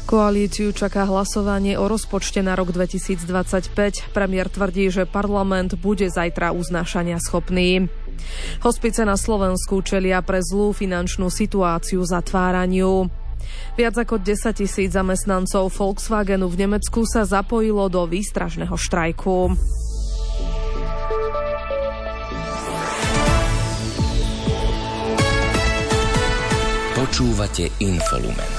Koalíciu čaká hlasovanie o rozpočte na rok 2025. Premiér tvrdí, že parlament bude zajtra uznášania schopný. Hospice na Slovensku čelia pre zlú finančnú situáciu zatváraniu. Viac ako 10 000 zamestnancov Volkswagenu v Nemecku sa zapojilo do výstražného štrajku. Počúvate Infolumen.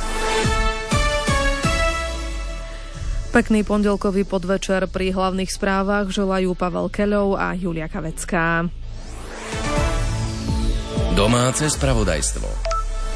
Pekný pondelkový podvečer, pri hlavných správach želajú Pavel Keľov a Julia Kavecká. Domáce spravodajstvo.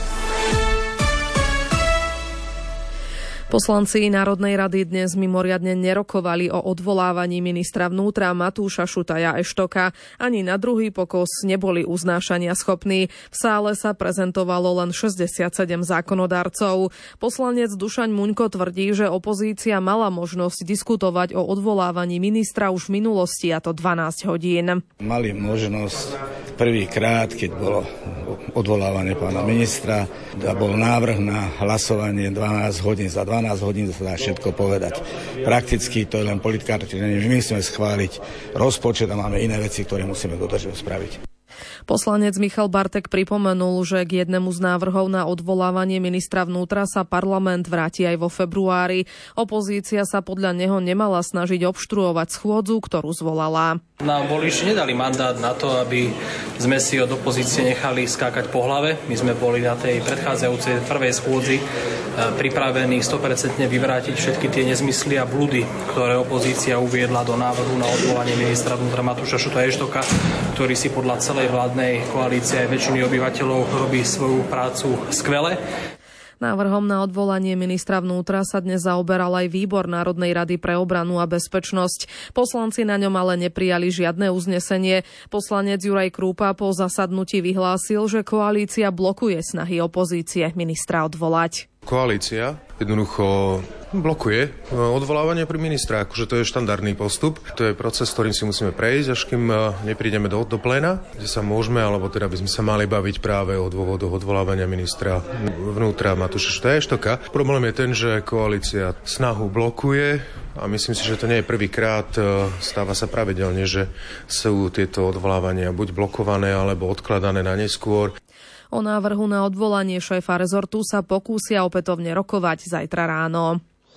Poslanci Národnej rady dnes mimoriadne nerokovali o odvolávaní ministra vnútra Matúša Šutaja Eštoka. Ani na druhý pokus neboli uznášania schopní. V sále sa prezentovalo len 67 zákonodarcov. Poslanec Dušan Muňko tvrdí, že opozícia mala možnosť diskutovať o odvolávaní ministra už v minulosti, a to 12 hodín. Mali možnosť prvýkrát, keď bolo odvolávanie pána ministra, a bol návrh na hlasovanie 12 hodín. Za 12 hodín sa dá všetko povedať. Prakticky to je len politikárčenie. My musíme schváliť rozpočet a máme iné veci, ktoré musíme dodržať spraviť. Poslanec Michal Bartek pripomenul, že k jednému z návrhov na odvolávanie ministra vnútra sa parlament vráti aj vo februári. Opozícia sa podľa neho nemala snažiť obštruovať schôdzu, ktorú zvolala. Nám voliči nedali mandát na to, aby sme si od opozície nechali skákať po hlave. My sme boli na tej predchádzajúcej prvej schôdzi pripravení 100% vyvrátiť všetky tie nezmysly a blúdy, ktoré opozícia uviedla do návrhu na odvolanie ministra vnútra Matúša Šutaja Eštoka, ktorý si podľa celej vládnej koalície aj väčšiny obyvateľov robí svoju prácu skvele. Návrhom na odvolanie ministra vnútra sa dnes zaoberal aj výbor Národnej rady pre obranu a bezpečnosť. Poslanci na ňom ale neprijali žiadne uznesenie. Poslanec Juraj Krúpa po zasadnutí vyhlásil, že koalícia blokuje snahy opozície ministra odvolať. Koalícia jednoducho blokuje odvolávanie pri ministra, akože to je štandardný postup. To je proces, ktorým si musíme prejsť, až kým neprídeme do pléna, kde sa môžeme, alebo teda by sme sa mali baviť práve o dôvodoch odvolávania ministra vnútra Matúša Šutaja Eštoka. Problém je ten, že koalícia snahu blokuje a myslím si, že to nie je prvýkrát. Stáva sa pravidelne, že sú tieto odvolávania buď blokované, alebo odkladané na neskôr. O návrhu na odvolanie šéfa rezortu sa pokúsia opätovne rokovať zajtra ráno.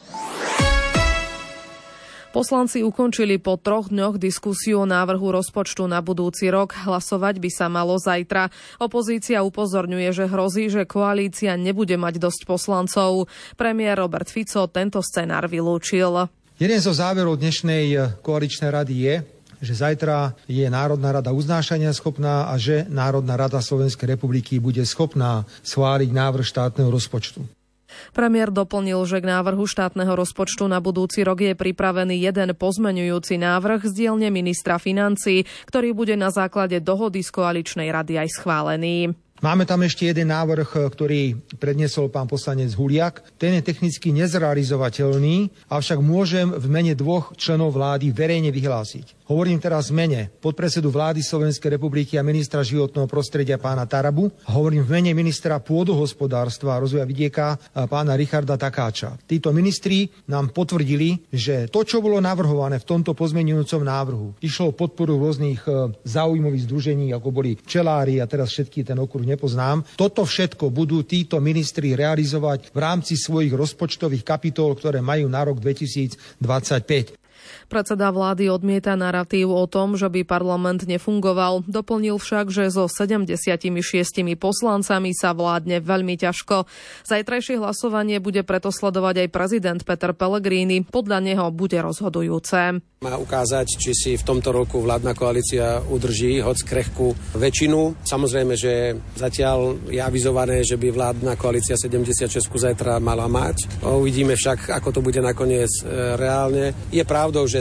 Poslanci ukončili po 3 dňoch diskusiu o návrhu rozpočtu na budúci rok. Hlasovať by sa malo zajtra. Opozícia upozorňuje, že hrozí, že koalícia nebude mať dosť poslancov. Premiér Robert Fico tento scenár vylúčil. Jeden zo záverov dnešnej koaličnej rady je, že zajtra je Národná rada uznášania schopná a že Národná rada Slovenskej republiky bude schopná schváliť návrh štátneho rozpočtu. Premiér doplnil, že k návrhu štátneho rozpočtu na budúci rok je pripravený jeden pozmeňujúci návrh z dielne ministra financií, ktorý bude na základe dohody z koaličnej rady aj schválený. Máme tam ešte jeden návrh, ktorý predniesol pán poslanec Huliak. Ten je technicky nezrealizovateľný, avšak môžem v mene 2 členov vlády verejne vyhlásiť. Hovorím teraz v mene podpredsedu vlády Slovenskej republiky a ministra životného prostredia pána Tarabu. Hovorím v mene ministra pôdohospodárstva a rozvoja vidieka pána Richarda Takáča. Títo ministri nám potvrdili, že to, čo bolo navrhované v tomto pozmeňujúcom návrhu, išlo o podporu rôznych záujmových združení, ako boli včelári a teraz všetky ten okruh nepoznám. Toto všetko budú títo ministri realizovať v rámci svojich rozpočtových kapitol, ktoré majú na rok 2025. Predseda vlády odmieta naratív o tom, že by parlament nefungoval. Doplnil však, že so 76 poslancami sa vládne veľmi ťažko. Zajtrajšie hlasovanie bude preto sledovať aj prezident Peter Pellegrini. Podľa neho bude rozhodujúce. Má ukázať, či si v tomto roku vládna koalícia udrží hoď krehkú väčšinu. Samozrejme, že zatiaľ je avizované, že by vládna koalícia 76 zajtra mala mať. Uvidíme však, ako to bude nakoniec reálne. Je pravdou, že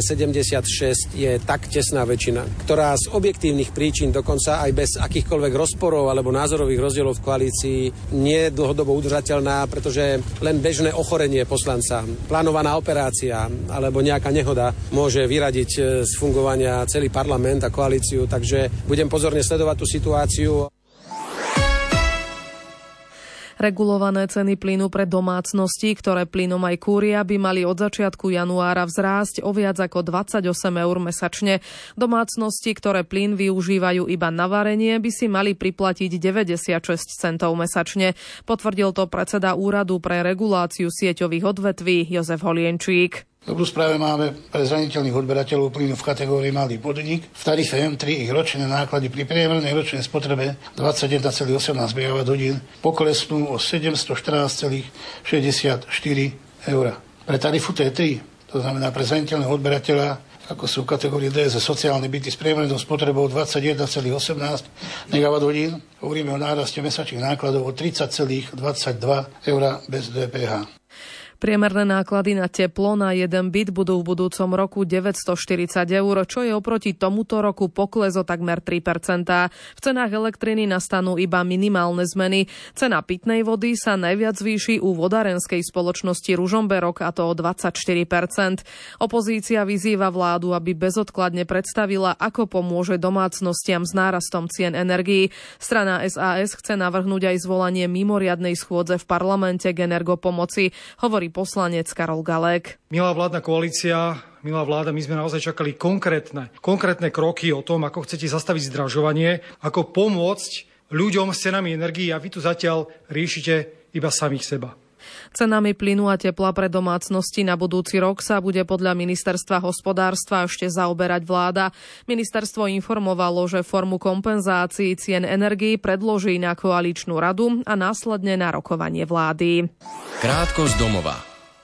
76 je tak tesná väčšina, ktorá z objektívnych príčin, dokonca aj bez akýchkoľvek rozporov alebo názorových rozdielov v koalícii, nie je dlhodobo udržateľná, pretože len bežné ochorenie poslanca, plánovaná operácia alebo nejaká nehoda môže vyradiť z fungovania celý parlament a koalíciu, takže budem pozorne sledovať tú situáciu. Regulované ceny plynu pre domácnosti, ktoré plynom aj kúria, by mali od začiatku januára vzrásť o viac ako 28 eur mesačne. Domácnosti, ktoré plyn využívajú iba na varenie, by si mali priplatiť 96 centov mesačne. Potvrdil to predseda Úradu pre reguláciu sieťových odvetví Jozef Holienčík. Dobrú správu máme pre zraniteľných odberateľov plynu v kategórii malý podnik. V tarife M3 ich ročné náklady pri priemernej ročnej spotrebe 21,18 MWh poklesnú o 714,64 eur. Pre tarifu T3, to znamená pre zraniteľného odberateľa, ako sú v kategórii D za sociálne byty s priemernou spotrebou 21,18 MWh, hovoríme o náraste mesačných nákladov o 30,22 eur bez DPH. Priemerné náklady na teplo na jeden byt budú v budúcom roku 940 eur, čo je oproti tomuto roku pokles o takmer 3%. V cenách elektriny nastanú iba minimálne zmeny. Cena pitnej vody sa najviac zvýši u vodárenskej spoločnosti Ružomberok, a to o 24%. Opozícia vyzýva vládu, aby bezodkladne predstavila, ako pomôže domácnostiam s nárastom cien energií. Strana SAS chce navrhnúť aj zvolanie mimoriadnej schôdze v parlamente k energopomoci, hovorí poslanec Karol Galek. Milá vládna koalícia, milá vláda, my sme naozaj čakali konkrétne kroky o tom, ako chcete zastaviť zdražovanie, ako pomôcť ľuďom s cenami energií, a vy tu zatiaľ riešite iba samých seba. Cenami plynu a tepla pre domácnosti na budúci rok sa bude podľa ministerstva hospodárstva ešte zaoberať vláda. Ministerstvo informovalo, že formu kompenzácií cien energií predloží na koaličnú radu a následne na rokovanie vlády. Krátko z domova.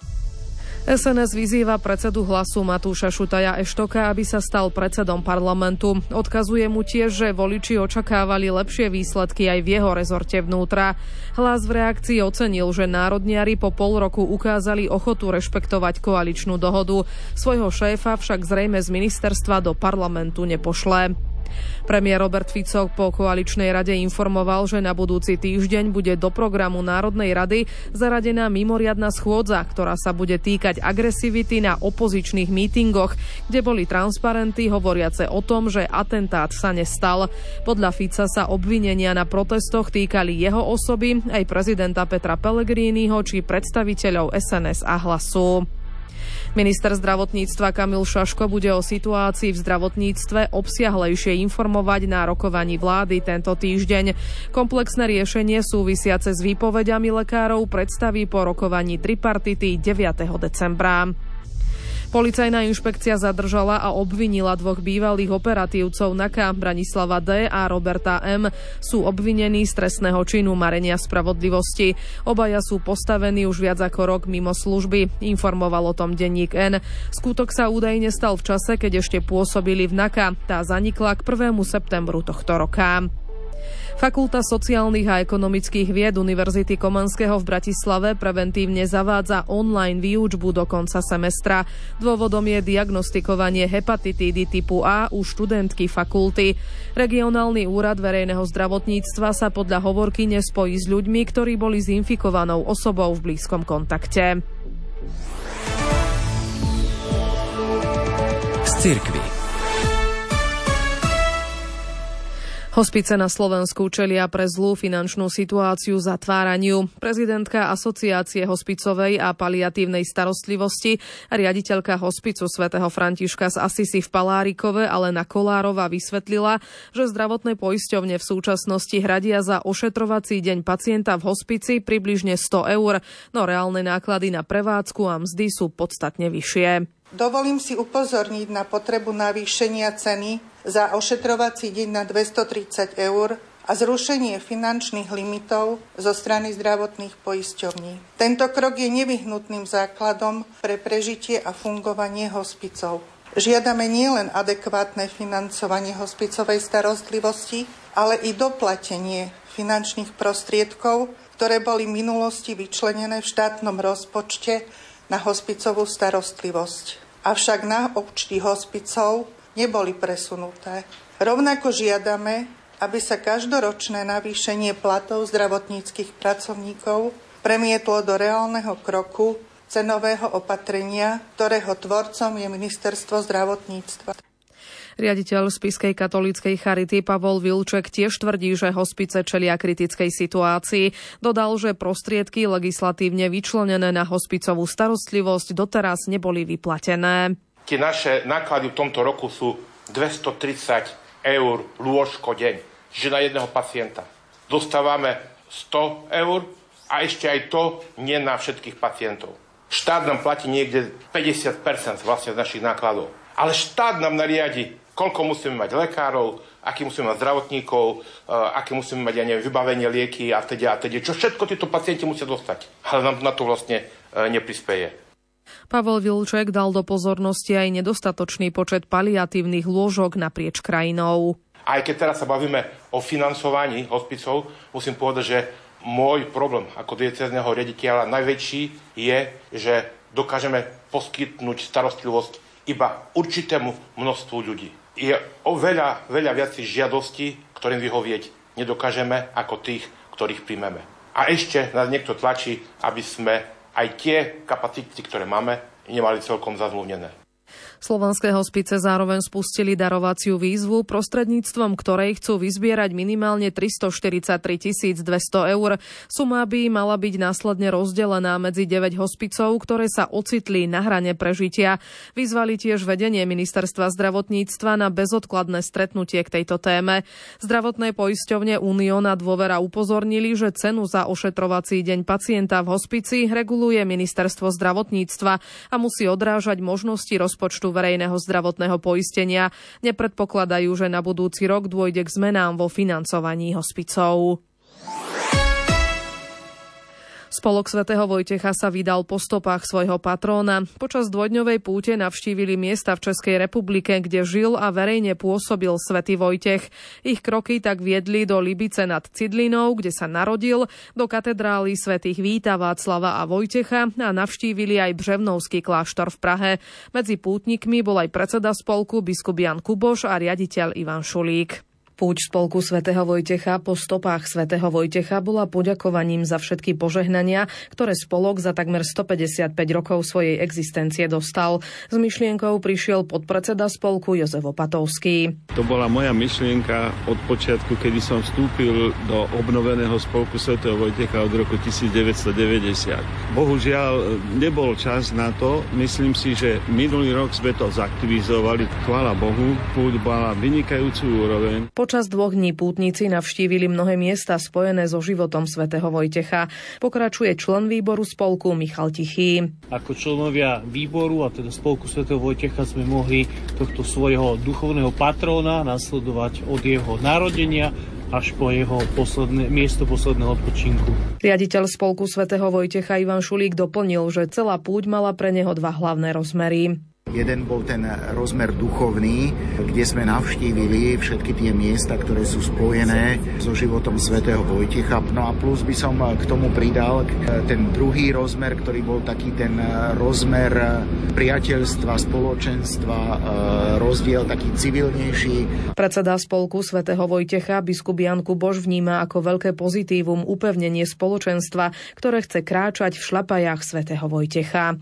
SNS vyzýva predsedu Hlasu Matúša Šutaja Eštoka, aby sa stal predsedom parlamentu. Odkazuje mu tiež, že voliči očakávali lepšie výsledky aj v jeho rezorte vnútra. Hlas v reakcii ocenil, že národniari po pol roku ukázali ochotu rešpektovať koaličnú dohodu. Svojho šéfa však zrejme z ministerstva do parlamentu nepošle. Premiér Robert Fico po koaličnej rade informoval, že na budúci týždeň bude do programu Národnej rady zaradená mimoriadna schôdza, ktorá sa bude týkať agresivity na opozičných mítingoch, kde boli transparenty hovoriace o tom, že atentát sa nestal. Podľa Fica sa obvinenia na protestoch týkali jeho osoby, aj prezidenta Petra Pellegriniho či predstaviteľov SNS a Hlasu. Minister zdravotníctva Kamil Šaško bude o situácii v zdravotníctve obsiahlejšie informovať na rokovaní vlády tento týždeň. Komplexné riešenie súvisiace s výpoveďami lekárov predstaví po rokovaní tripartity 9. decembra. Policajná inšpekcia zadržala a obvinila dvoch bývalých operatívcov NAKA, Branislava D. a Roberta M. Sú obvinení z trestného činu marenia spravodlivosti. Obaja sú postavení už viac ako rok mimo služby, informoval o tom denník N. Skutok sa údajne stal v čase, keď ešte pôsobili v NAKA. Tá zanikla k 1. septembru tohto roka. Fakulta sociálnych a ekonomických vied Univerzity Komenského v Bratislave preventívne zavádza online výučbu do konca semestra. Dôvodom je diagnostikovanie hepatitídy typu A u študentky fakulty. Regionálny úrad verejného zdravotníctva sa podľa hovorky nespojí s ľuďmi, ktorí boli s infikovanou osobou v blízkom kontakte. Z cirkvi. Hospice na Slovensku čelia pre zlú finančnú situáciu zatváraniu. Prezidentka Asociácie hospicovej a paliatívnej starostlivosti a riaditeľka hospicu svätého Františka z Asisi v Palárikove Alena Kolárova vysvetlila, že zdravotné poisťovne v súčasnosti hradia za ošetrovací deň pacienta v hospici približne 100 eur, no reálne náklady na prevádzku a mzdy sú podstatne vyššie. Dovolím si upozorniť na potrebu navýšenia ceny za ošetrovací deň na 230 eur a zrušenie finančných limitov zo strany zdravotných poisťovní. Tento krok je nevyhnutným základom pre prežitie a fungovanie hospicov. Žiadame nielen adekvátne financovanie hospicovej starostlivosti, ale i doplatenie finančných prostriedkov, ktoré boli v minulosti vyčlenené v štátnom rozpočte na hospicovú starostlivosť. Avšak na účty hospicov neboli presunuté. Rovnako žiadame, aby sa každoročné navýšenie platov zdravotníckych pracovníkov premietlo do reálneho kroku cenového opatrenia, ktorého tvorcom je Ministerstvo zdravotníctva. Riaditeľ Spišskej katolíckej charity Pavol Vilček tiež tvrdí, že hospice čelia kritickej situácii. Dodal, že prostriedky legislatívne vyčlenené na hospicovú starostlivosť doteraz neboli vyplatené. Tie naše náklady v tomto roku sú 230 eur lôžko deň, že na jedného pacienta. Dostávame 100 eur a ešte aj to nie na všetkých pacientov. Štát nám platí niekde 50% vlastne z našich nákladov. Ale štát nám nariadi, koľko musíme mať lekárov, aký musíme mať zdravotníkov, aké musíme mať, vybavenie lieky a teda. Čo všetko títo pacienti musia dostať. Ale nám na to vlastne neprispieje. Pavol Vilček dal do pozornosti aj nedostatočný počet paliatívnych lôžok naprieč krajinou. Aj keď teraz sa bavíme o financovaní hospicov, musím povedať, že môj problém ako diecézneho riaditeľa najväčší je, že dokážeme poskytnúť starostlivosť iba určitému množstvu ľudí. Je oveľa viac žiadostí, ktorým vyhovieť nedokážeme, ako tých, ktorých príjmeme. A ešte nás niekto tlačí, aby sme aj tie kapacity, ktoré máme, nemali celkom zazmluvnené. Slovanské hospice zároveň spustili darovaciu výzvu, prostredníctvom ktorej chcú vyzbierať minimálne 343 200 eur. Suma by mala byť následne rozdelená medzi 9 hospicov, ktoré sa ocitli na hrane prežitia. Vyzvali tiež vedenie Ministerstva zdravotníctva na bezodkladné stretnutie k tejto téme. Zdravotné poisťovne Unión a Dôvera upozornili, že cenu za ošetrovací deň pacienta v hospici reguluje Ministerstvo zdravotníctva a musí odrážať možnosti rozpočtu verejného zdravotného poistenia. Nepredpokladajú, že na budúci rok dôjde k zmenám vo financovaní hospicov. Spolok svätého Vojtecha sa vydal po stopách svojho patróna. Počas dvojdňovej púte navštívili miesta v Českej republike, kde žil a verejne pôsobil svätý Vojtech. Ich kroky tak viedli do Libice nad Cidlinou, kde sa narodil, do katedrály svätých Víta, Václava a Vojtecha a navštívili aj Břevnovský kláštor v Prahe. Medzi pútnikmi bol aj predseda spolku biskup Jan Kuboš a riaditeľ Ivan Šulík. Púť spolku svätého Vojtecha po stopách svätého Vojtecha bola poďakovaním za všetky požehnania, ktoré spolok za takmer 155 rokov svojej existencie dostal. S myšlienkou prišiel podpredseda spolku Jozef Opatovský. To bola moja myšlienka od počiatku, kedy som vstúpil do obnoveného spolku svätého Vojtecha od roku 1990. Bohužiaľ nebol čas na to. Myslím si, že minulý rok sme to zaktivizovali. Chvála Bohu, púť bola vynikajúcu úroveň. Počas 2 dní pútnici navštívili mnohé miesta spojené so životom svätého Vojtecha. Pokračuje člen výboru spolku Michal Tichý. Ako členovia výboru a teda spolku svätého Vojtecha sme mohli tohto svojho duchovného patróna nasledovať od jeho narodenia až po jeho miesto posledného odpočinku. Riaditeľ spolku svätého Vojtecha Ivan Šulík doplnil, že celá púť mala pre neho 2 hlavné rozmery. Jeden bol ten rozmer duchovný, kde sme navštívili všetky tie miesta, ktoré sú spojené so životom svätého Vojtecha. No a plus by som k tomu pridal ten druhý rozmer, ktorý bol taký ten rozmer priateľstva, spoločenstva, rozdiel taký civilnejší. Predseda spolku svätého Vojtecha biskup Jan Kuboš vníma ako veľké pozitívum upevnenie spoločenstva, ktoré chce kráčať v šľapajách svätého Vojtecha.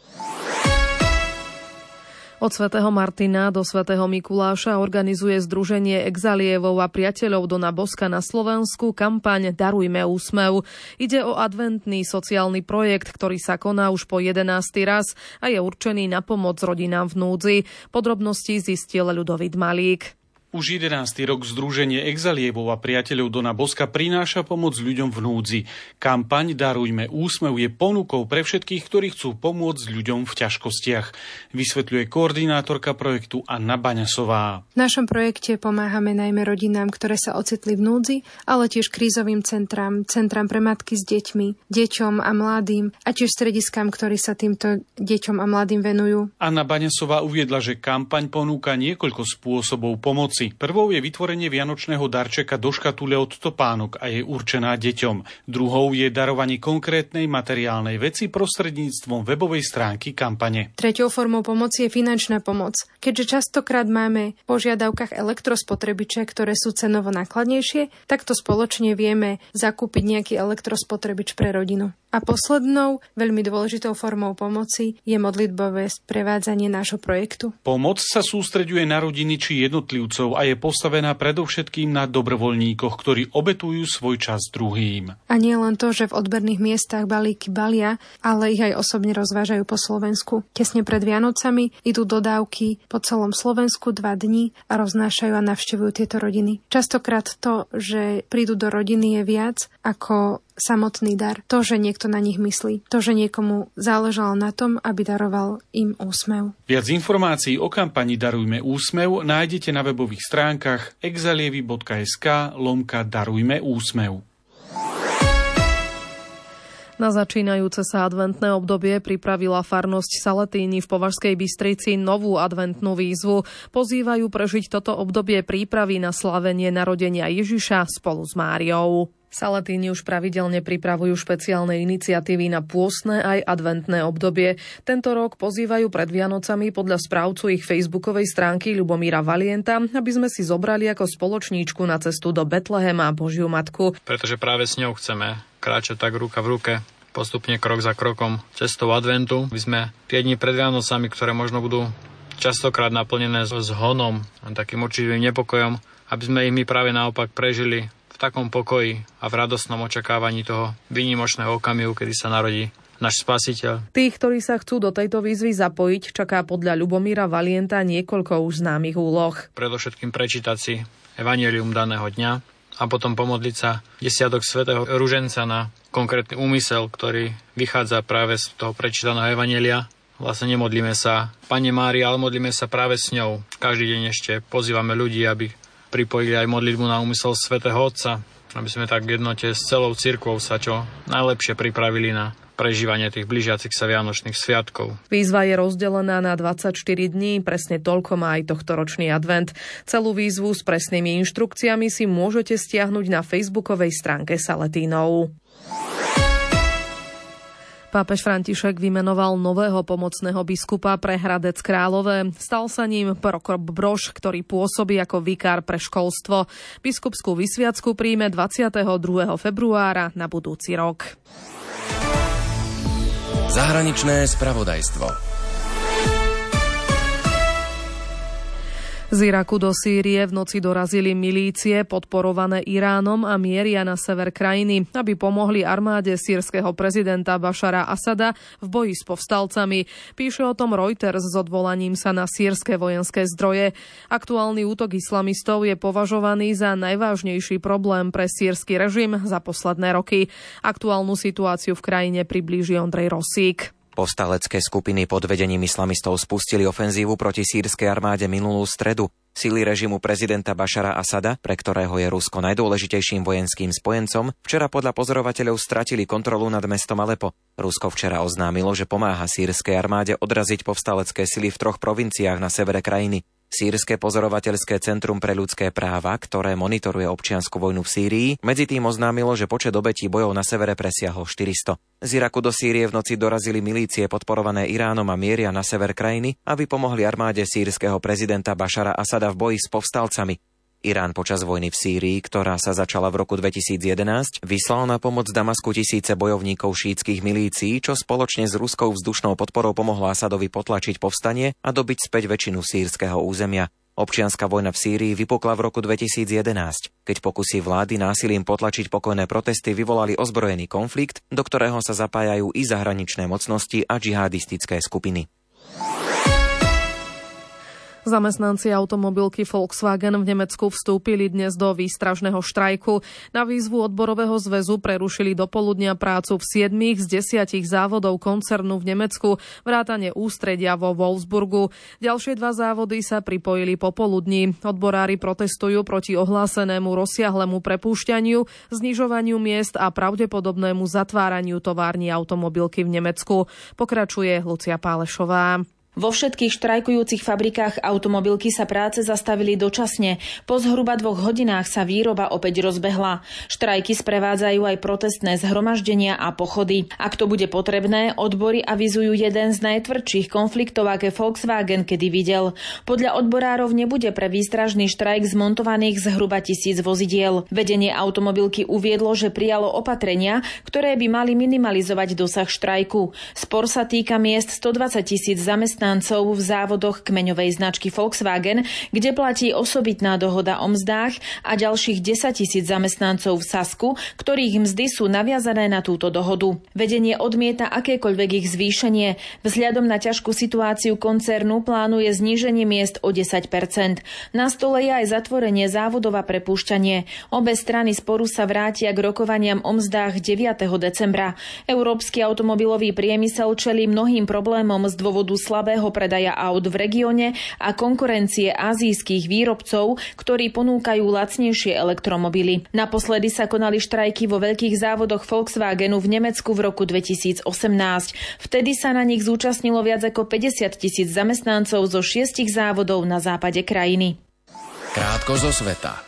Od svätého Martina do svätého Mikuláša organizuje Združenie Exalievov a priateľov Dona Boska na Slovensku kampaň Darujme úsmev. Ide o adventný sociálny projekt, ktorý sa koná už po 11. raz a je určený na pomoc rodinám v núdzi. Podrobnosti zistil Ľudovít Malík. Už 11. rok Združenie Exalievov a priateľov Dona Boska prináša pomoc ľuďom v núdzi. Kampaň Darujme úsmev je ponukou pre všetkých, ktorí chcú pomôcť ľuďom v ťažkostiach. Vysvetľuje koordinátorka projektu Anna Baňasová. V našom projekte pomáhame najmä rodinám, ktoré sa ocitli v núdzi, ale tiež krízovým centram pre matky s deťmi, deťom a mladým a tiež strediskám, ktorí sa týmto deťom a mladým venujú. Anna Baňasová uviedla, že kampaň ponúka niekoľko spôsobov pomoci. Prvou je vytvorenie vianočného darčeka do škatule od topánok a je určená deťom. Druhou je darovanie konkrétnej materiálnej veci prostredníctvom webovej stránky kampane. Treťou formou pomoci je finančná pomoc. Keďže častokrát máme v požiadavkách elektrospotrebiče, ktoré sú cenovo nákladnejšie, takto spoločne vieme zakúpiť nejaký elektrospotrebič pre rodinu. A poslednou, veľmi dôležitou formou pomoci je modlitbové sprevádzanie nášho projektu. Pomoc sa sústreďuje na rodiny či jednotlivcov a je postavená predovšetkým na dobrovoľníkoch, ktorí obetujú svoj čas druhým. A nie len to, že v odberných miestach balíky balia, ale ich aj osobne rozvážajú po Slovensku. Tesne pred Vianocami idú dodávky po celom Slovensku 2 dni a roznášajú a navštevujú tieto rodiny. Častokrát to, že prídu do rodiny, je viac ako samotný dar. To, že niekto na nich myslí. To, že niekomu záležalo na tom, aby daroval im úsmev. Viac informácií o kampani Darujme úsmev nájdete na webových stránkach exalievy.sk/Darujme úsmev. Na začínajúce sa adventné obdobie pripravila farnosť Salatíny v Považskej Bystrici novú adventnú výzvu. Pozývajú prežiť toto obdobie prípravy na slávenie narodenia Ježiša spolu s Máriou. Salatíni už pravidelne pripravujú špeciálne iniciatívy na pôstne aj adventné obdobie. Tento rok pozývajú pred Vianocami podľa správcu ich facebookovej stránky Ľubomíra Valienta, aby sme si zobrali ako spoločníčku na cestu do Betlehema Božiu Matku. Pretože práve s ňou chceme kráčať tak ruka v ruke, postupne krok za krokom cestou adventu. My sme tie dni pred Vianocami, ktoré možno budú častokrát naplnené s honom a takým určitým nepokojom, aby sme ich my práve naopak prežili v takom pokoji a v radostnom očakávaní toho výnimočného okamihu, kedy sa narodí náš Spasiteľ. Tých, ktorí sa chcú do tejto výzvy zapojiť, čaká podľa Ľubomíra Valienta niekoľko už známych úloh. Predovšetkým prečítať si evanjelium daného dňa a potom pomodliť sa desiatok svätého ruženca na konkrétny úmysel, ktorý vychádza práve z toho prečítaného evanjelia. Vlastne nemodlíme sa Panne Márii, ale modlíme sa práve s ňou. Každý deň ešte pozývame ľudí, aby pripojili aj modlitbu na úmysel svätého Otca, aby sme tak v jednote s celou cirkvou sa čo najlepšie pripravili na prežívanie tých blížiacich sa vianočných sviatkov. Výzva je rozdelená na 24 dní, presne toľko má aj tohtoročný advent. Celú výzvu s presnými inštrukciami si môžete stiahnuť na facebookovej stránke Saletínov. Pápež František vymenoval nového pomocného biskupa pre Hradec Králové. Stal sa ním Prokop Brož, ktorý pôsobí ako vikár pre školstvo. Biskupskú vysviacku príjme 22. februára na budúci rok. Zahraničné spravodajstvo. Z Iraku do Sýrie v noci dorazili milície podporované Iránom a mieria na sever krajiny, aby pomohli armáde sýrskeho prezidenta Bašara Asada v boji s povstalcami. Píše o tom Reuters s odvolaním sa na sýrske vojenské zdroje. Aktuálny útok islamistov je považovaný za najvážnejší problém pre sýrsky režim za posledné roky. Aktuálnu situáciu v krajine priblíži Ondrej Rosík. Povstalecké skupiny pod vedením islamistov spustili ofenzívu proti sýrskej armáde minulú stredu. Sily režimu prezidenta Bašara Asada, pre ktorého je Rusko najdôležitejším vojenským spojencom, včera podľa pozorovateľov stratili kontrolu nad mestom Alepo. Rusko včera oznámilo, že pomáha sýrskej armáde odraziť povstalecké sily v 3 provinciách na severe krajiny. Sýrske pozorovateľské centrum pre ľudské práva, ktoré monitoruje občiansku vojnu v Sýrii, medzitým oznámilo, že počet obetí bojov na severe presiahol 400. Z Iraku do Sýrie v noci dorazili milície podporované Iránom a mieria na sever krajiny, aby pomohli armáde sýrskeho prezidenta Bašara Asada v boji s povstalcami. Irán počas vojny v Sýrii, ktorá sa začala v roku 2011, vyslal na pomoc Damasku tisíce bojovníkov šítskych milícií, čo spoločne s ruskou vzdušnou podporou pomohlo Asadovi potlačiť povstanie a dobiť späť väčšinu sýrskeho územia. Občianska vojna v Sýrii vypukla v roku 2011, keď pokusy vlády násilím potlačiť pokojné protesty vyvolali ozbrojený konflikt, do ktorého sa zapájajú i zahraničné mocnosti a džihadistické skupiny. Zamestnanci automobilky Volkswagen v Nemecku vstúpili dnes do výstražného štrajku. Na výzvu odborového zväzu prerušili dopoludnia prácu v 7 z 10 závodov koncernu v Nemecku, vrátane ústredia vo Wolfsburgu. Ďalšie 2 závody sa pripojili popoludní. Odborári protestujú proti ohlásenému rozsiahlemu prepúšťaniu, znižovaniu miest a pravdepodobnému zatváraniu tovární automobilky v Nemecku. Pokračuje Lucia Pálešová. Vo všetkých štrajkujúcich fabrikách automobilky sa práce zastavili dočasne. Po zhruba 2 hodinách sa výroba opäť rozbehla. Štrajky sprevádzajú aj protestné zhromaždenia a pochody. Ak to bude potrebné, odbory avizujú jeden z najtvrdších konfliktov, aké Volkswagen kedy videl. Podľa odborárov nebude pre výstražný štrajk zmontovaných zhruba 1000 vozidiel. Vedenie automobilky uviedlo, že prijalo opatrenia, ktoré by mali minimalizovať dosah štrajku. Spor sa týka miest 120 000 zamestnancov v závodoch kmeňovej značky Volkswagen, kde platí osobitná dohoda o mzdách, a ďalších 10 000 zamestnancov v Sasku, ktorých mzdy sú naviazané na túto dohodu. Vedenie odmieta akékoľvek ich zvýšenie. Vzhľadom na ťažkú situáciu koncernu plánuje zníženie miest o 10%. Na stole je aj zatvorenie závodov a prepúšťanie. Obe strany sporu sa vrátia k rokovaniam o mzdách 9. decembra. Európsky automobilový priemysel čelí mnohým problémom z dôvodu slabého predaja aut v regióne a konkurencie ázijských výrobcov, ktorí ponúkajú lacnejšie elektromobily. Naposledy sa konali štrajky vo veľkých závodoch Volkswagenu v Nemecku v roku 2018. Vtedy sa na nich zúčastnilo viac ako 50 000 zamestnancov zo 6 závodov na západe krajiny. Krátko zo sveta.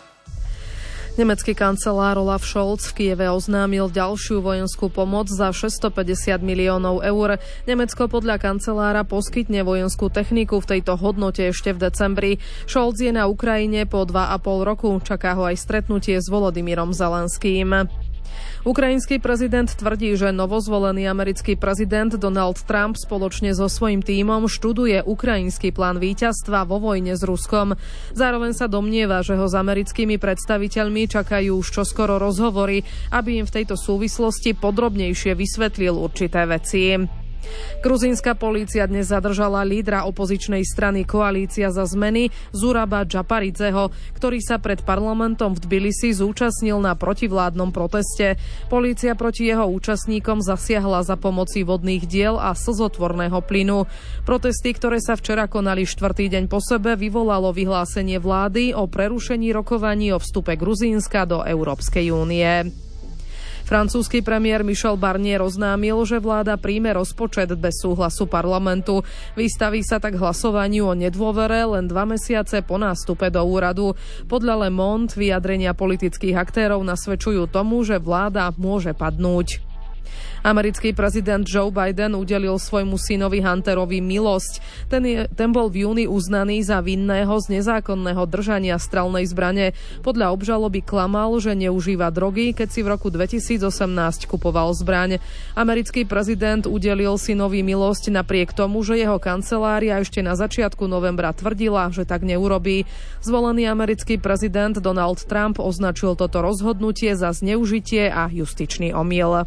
Nemecký kancelár Olaf Scholz v Kieve oznámil ďalšiu vojenskú pomoc za 650 miliónov eur. Nemecko podľa kancelára poskytne vojenskú techniku v tejto hodnote ešte v decembri. Scholz je na Ukrajine po 2,5 roku. Čaká ho aj stretnutie s Volodymyrom Zelenským. Ukrajinský prezident tvrdí, že novozvolený americký prezident Donald Trump spoločne so svojím tímom študuje ukrajinský plán víťazstva vo vojne s Ruskom. Zároveň sa domnieva, že ho s americkými predstaviteľmi čakajú už čoskoro rozhovory, aby im v tejto súvislosti podrobnejšie vysvetlil určité veci. Gruzínska polícia dnes zadržala lídra opozičnej strany Koalícia za zmeny Zuraba Džaparidzeho, ktorý sa pred parlamentom v Tbilisi zúčastnil na protivládnom proteste. Polícia proti jeho účastníkom zasiahla za pomoci vodných diel a slzotvorného plynu. Protesty, ktoré sa včera konali 4. deň po sebe, vyvolalo vyhlásenie vlády o prerušení rokovaní o vstupe Gruzínska do Európskej únie. Francúzsky premiér Michel Barnier oznámil, že vláda príjme rozpočet bez súhlasu parlamentu. Vystaví sa tak hlasovaniu o nedôvere len 2 mesiace po nástupe do úradu. Podľa Le Monde vyjadrenia politických aktérov nasvedčujú tomu, že vláda môže padnúť. Americký prezident Joe Biden udelil svojmu synovi Hunterovi milosť. Ten bol v júni uznaný za vinného z nezákonného držania strelnej zbrane. Podľa obžaloby klamal, že neužíva drogy, keď si v roku 2018 kupoval zbraň. Americký prezident udelil synovi milosť napriek tomu, že jeho kancelária ešte na začiatku novembra tvrdila, že tak neurobí. Zvolený americký prezident Donald Trump označil toto rozhodnutie za zneužitie a justičný omyl.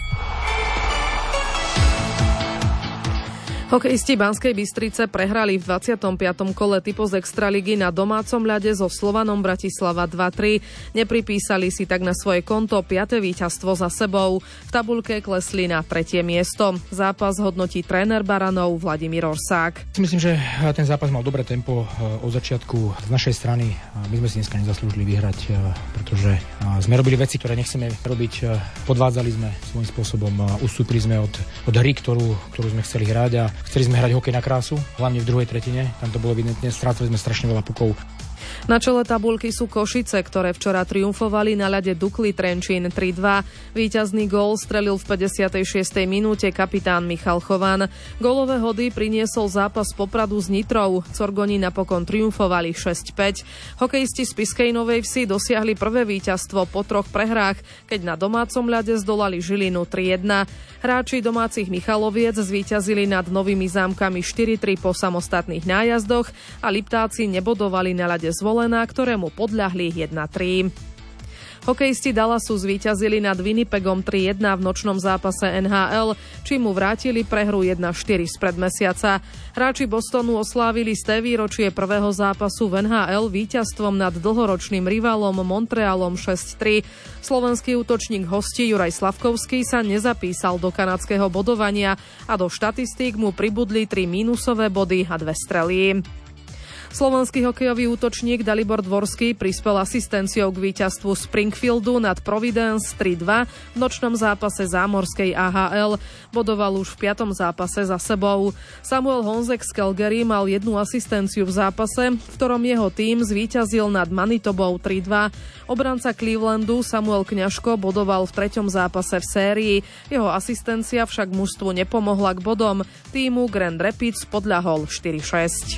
Hokejisti Banskej Bystrice prehrali v 25. kole Typos Extraligy na domácom ľade so Slovanom Bratislava 2-3. Nepripísali si tak na svoje konto 5. víťazstvo za sebou. V tabuľke klesli na 3. miesto. Zápas hodnotí tréner Baranov Vladimír Orsák. Myslím, že ten zápas mal dobré tempo od začiatku z našej strany. My sme si dneska nezaslúžili vyhrať, pretože sme robili veci, ktoré nechceme robiť. Podvádzali sme svojím spôsobom, ustúpili sme od hry, ktorú sme chceli hrať a chceli sme hrať hokej na krásu, hlavne v druhej tretine. Tam to bolo evidentne, strácali sme strašne veľa pukov. Na čele tabuľky sú Košice, ktoré včera triumfovali na ľade Dukly Trenčín 3-2. Víťazný gól strelil v 56. minúte kapitán Michal Chovan. Gólové hody priniesol zápas Popradu s Nitrou. Corgoni napokon triumfovali 6-5. Hokejisti z Spišskej Novej Vsi dosiahli prvé víťazstvo po 3 prehrách, keď na domácom ľade zdolali Žilinu 3-1. Hráči domácich Michaloviec zvíťazili nad Novými Zámkami 4-3 po samostatných nájazdoch a Liptáci nebodovali na ľade Zvolená, ktorému podľahli 1-3. Hokejisti Dallasu zvíťazili nad Winnipegom 3-1 v nočnom zápase NHL, čím mu vrátili prehru 1-4 spred mesiaca. Hráči Bostonu oslávili sté výročie prvého zápasu v NHL víťazstvom nad dlhoročným rivalom Montrealom 6-3. Slovenský útočník hostí Juraj Slavkovský sa nezapísal do kanadského bodovania a do štatistík mu pribudli 3 mínusové body a 2 strely. Slovenský hokejový útočník Dalibor Dvorský prispel asistenciou k víťazstvu Springfieldu nad Providence 3-2 v nočnom zápase zámorskej AHL. Bodoval už v 5. zápase za sebou. Samuel Honzek z Calgary mal jednu asistenciu v zápase, v ktorom jeho tím zvíťazil nad Manitobou 3-2. Obranca Clevelandu Samuel Kňažko bodoval v 3. zápase v sérii. Jeho asistencia však mužstvu nepomohla k bodom. Tímu Grand Rapids podľahol 4-6.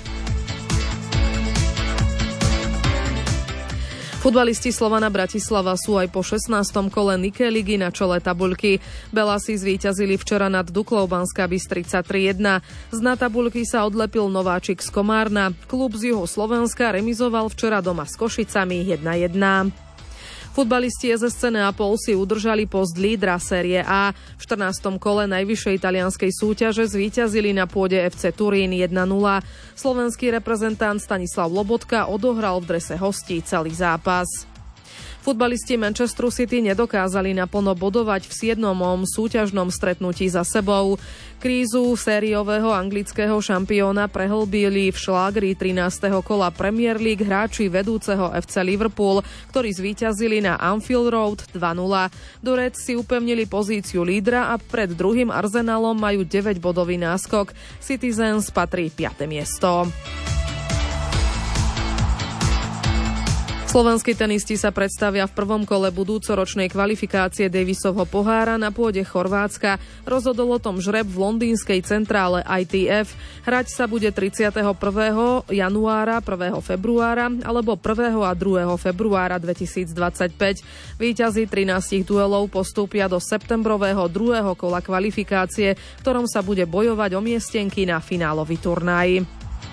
Futbalisti Slovana Bratislava sú aj po 16. kole Nike ligy na čele tabuľky. Belasi zvíťazili včera nad Duklou Banská Bystrica 3-1. Na tabuľky sa odlepil nováčik z Komárna. Klub z juhu Slovenska remizoval včera doma s Košicami 1-1. Futbalisti SSC Neapol si udržali post lídra série A. V 14. kole najvyššej talianskej súťaže zvíťazili na pôde FC Turín 1-0. Slovenský reprezentant Stanislav Lobotka odohral v drese hostí celý zápas. Futbalisti Manchesteru City nedokázali naplno bodovať v 7. súťažnom stretnutí za sebou. Krízu sériového anglického šampióna prehlbili v šlágri 13. kola Premier League hráči vedúceho FC Liverpool, ktorí zvíťazili na Anfield Road 2-0. Durec si upevnili pozíciu lídra a pred druhým Arsenalom majú 9-bodový náskok. Citizens patrí 5. miesto. Slovenskí tenisti sa predstavia v prvom kole budúcoročnej kvalifikácie Davisovho pohára na pôde Chorvátska. Rozhodol o tom žreb v londýnskej centrále ITF. Hrať sa bude 31. januára, 1. februára alebo 1. a 2. februára 2025. Víťazi 13 duelov postúpia do septembrového 2. kola kvalifikácie, v ktorom sa bude bojovať o miestenky na finálový turnaj.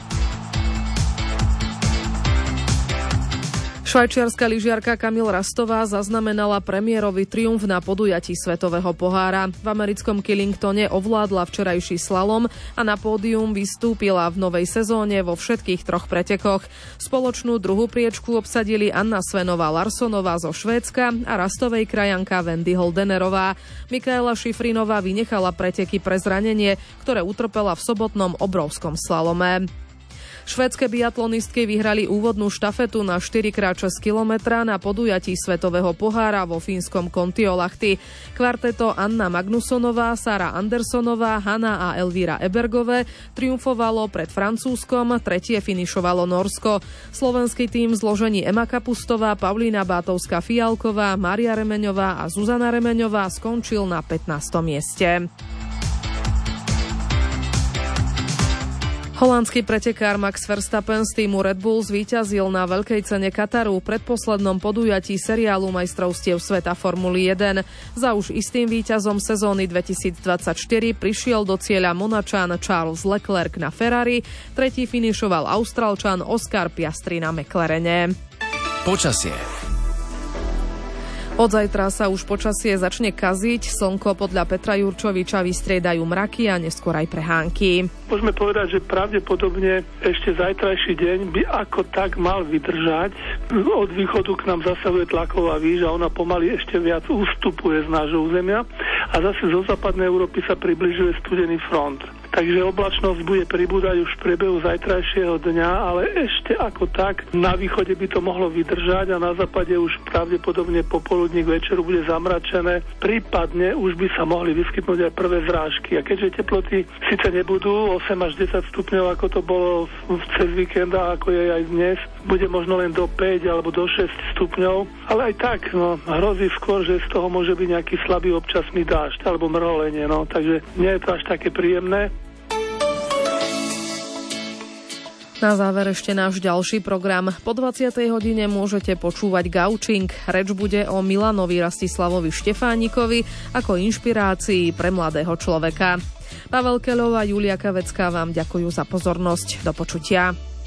Švajčiarska lyžiarka Camille Rastová zaznamenala premiérový triumf na podujatí Svetového pohára. V americkom Killingtone ovládla včerajší slalom a na pódium vystúpila v novej sezóne vo všetkých 3 pretekoch. Spoločnú druhú priečku obsadili Anna Svenová-Larsonová zo Švédska a Rastovej krajanka Wendy Holdenerová. Mikaela Šifrinová vynechala preteky pre zranenie, ktoré utrpela v sobotnom obrovskom slalome. Švédske biatlonistky vyhrali úvodnú štafetu na 4x6 km na podujatí Svetového pohára vo fínskom Kontiolahti. Kvarteto Anna Magnusonová, Sara Andersonová, Hanna a Elvíra Ebergové triumfovalo pred Francúzskom, tretie finišovalo Norsko. Slovenský tím zložení Ema Kapustová, Paulína Bátovská-Fialková, Mária Remeňová a Zuzana Remeňová skončil na 15. mieste. Holandský pretekár Max Verstappen z týmu Red Bull zvíťazil na veľkej cene Kataru predposlednom podujatí seriálu majstrovstiev sveta Formuly 1. Za už istým víťazom sezóny 2024 prišiel do cieľa Monačan Charles Leclerc na Ferrari, tretí finišoval Austrálčan Oscar Piastri na McLarene. Počasie. Od zajtra sa už počasie začne kaziť, slnko podľa Petra Jurčoviča vystriedajú mraky a neskôr aj prehánky. Môžeme povedať, že pravdepodobne ešte zajtrajší deň by ako tak mal vydržať. Od východu k nám zasahuje tlaková výš a ona pomaly ešte viac ustupuje z nášho územia a zase zo západnej Európy sa približuje studený front. Takže oblačnosť bude pribúdať už v priebehu zajtrajšieho dňa, ale ešte ako tak na východe by to mohlo vydržať a na západe už pravdepodobne popoludní k večeru bude zamračené. Prípadne už by sa mohli vyskytnúť aj prvé zrážky. A keďže teploty síce nebudú 8 až 10 stupňov, ako to bolo cez víkend a ako je aj dnes, bude možno len do 5 alebo do 6 stupňov, ale aj tak hrozí skôr, že z toho môže byť nejaký slabý občasný dážď alebo mrholenie, takže nie je to až také príjemné. Na záver ešte náš ďalší program. Po 20. hodine môžete počúvať Gaučing. Reč bude o Milanovi Rastislavovi Štefánikovi ako inšpirácii pre mladého človeka. Pavel Keľov a Julia Kavecká vám ďakujú za pozornosť. Do počutia.